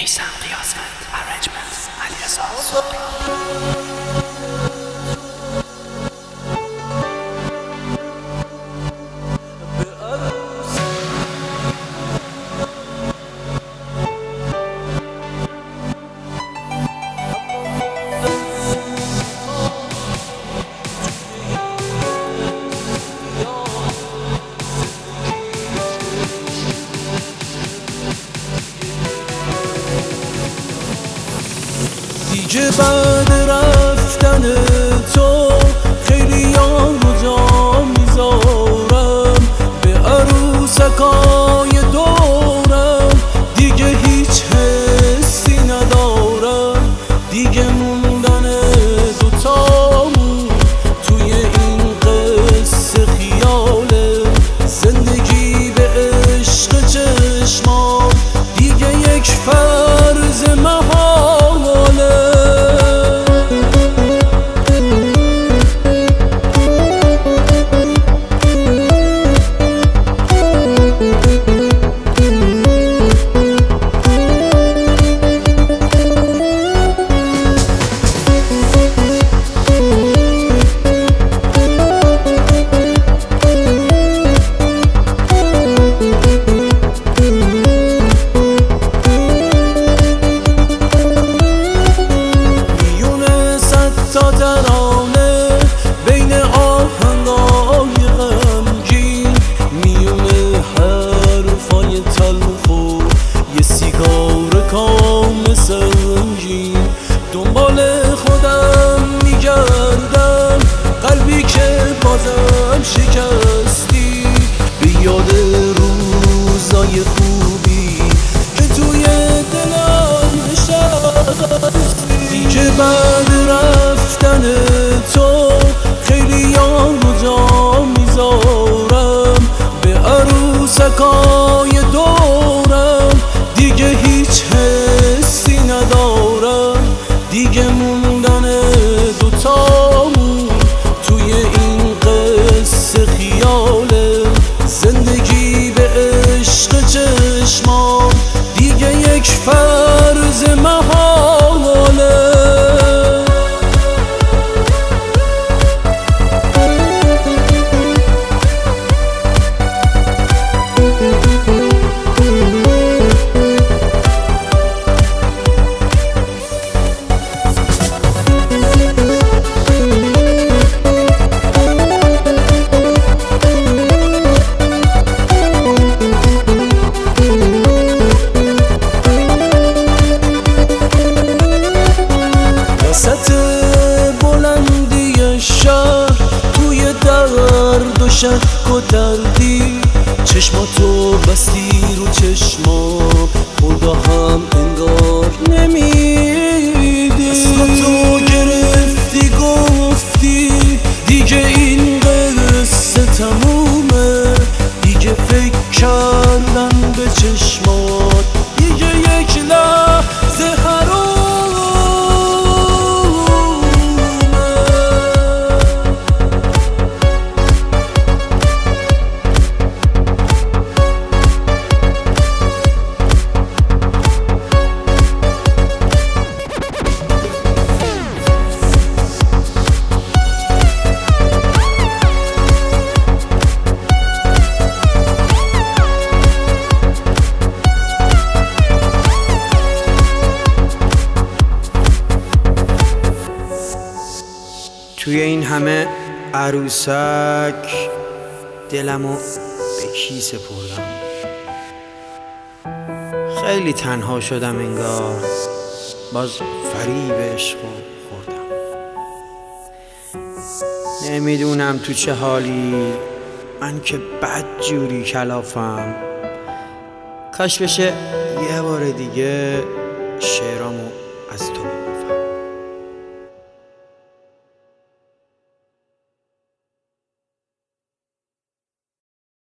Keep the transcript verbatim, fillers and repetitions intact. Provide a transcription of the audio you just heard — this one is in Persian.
میسم قیاسفند ارنجمنت علیرضا صبحی. دیگه بعد رفتن تو خیلی یارو جا میذارم، به عروسکای دورم دیگه هیچ حسی ندارم. دیگه موندن دوتامون توی این قصه خیاله، زندگی به عشق چشمام دیگه یک فرض محاله. تا ترانه بین آهنگای غمگین، میونه حرفای تلخ و یه سیگار کام سنگین، دنبال خودم میگردم، قلبی که بازم شکستی، به یاد روزای خوبی که توی دلم نشستی. دیگه بعد رفتن تو خیلی یارو جا میذارم، به عروسکای دورم دیگه هیچ حسی ندارم. دیگه موندن دوتامون توی این قصه خیاله، زندگی به عشق چشمام دیگه یک فرض محاله. بلندی شهر توی درد و شک و دردی، چشماتو بستی رو چشمام، خدا هم انگار نمیدی. اسمتو گرفتی گفتی دیگه این قصه تمومه، دیگه فکر کردن به چشمات دیگه یک لحظه حرام. توی این همه عروسک دلمو به کی سپردم؟ خیلی تنها شدم انگار، باز فریب عشقو خوردم. نمیدونم تو چه حالی، من که بد جوری کلافم. کاش بشه یه بار دیگه شعرامو از تو بگفتم.